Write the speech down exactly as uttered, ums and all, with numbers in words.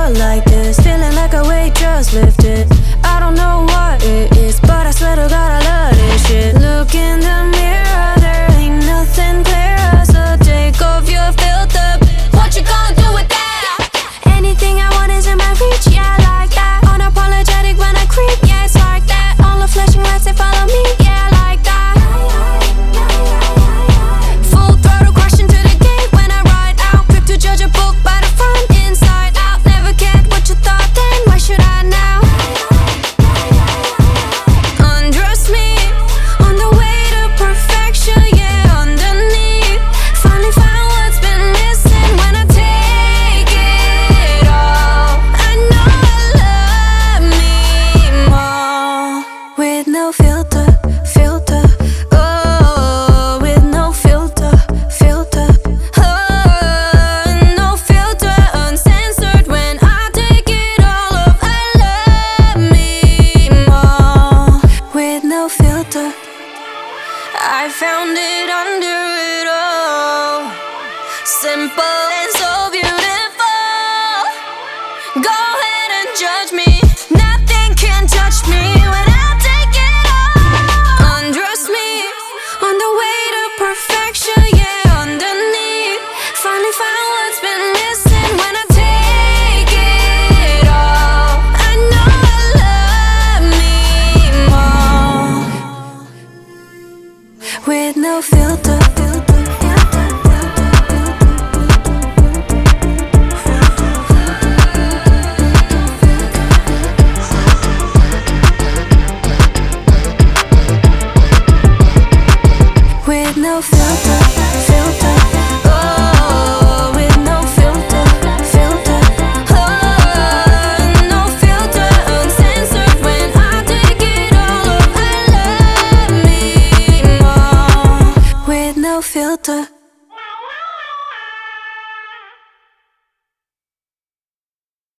felt like this, feeling like a weight just lifted. I don't know what it is, but I swear to God I love this shit. Look in the mirror, there ain't nothing clearer, so take off your filter. What you gonna do with that? Anything I want is in my reach, yeah, I like that. Unapologetic when I creep, yeah, it's like that. All the flashing lights, they follow me, yeah, I like that. Full throttle, crash into the gate when I ride out. Quick to judge a book by the front, inside out. Never cared what you thought then, why should I now? Undress me on the way to perfection, yeah, underneath. Finally found what's been missing when I take it all. I know I love me more with no filter, filter. Oh, with no filter, filter. Oh, no filter, uncensored when I take it all off. I love me more with no filter. I found it under it all, simple and so beautiful. Go ahead and judge me, nothing can touch me when I take it all. Undress me on the way to perfection, yeah, underneath. Finally found what's been missing when I take it all. I know I love me more with no filter, filter, filter, with no filter, filter. Oh, with no filter, filter. Oh, no filter, uncensored when I take it all off. I love me more with no filter.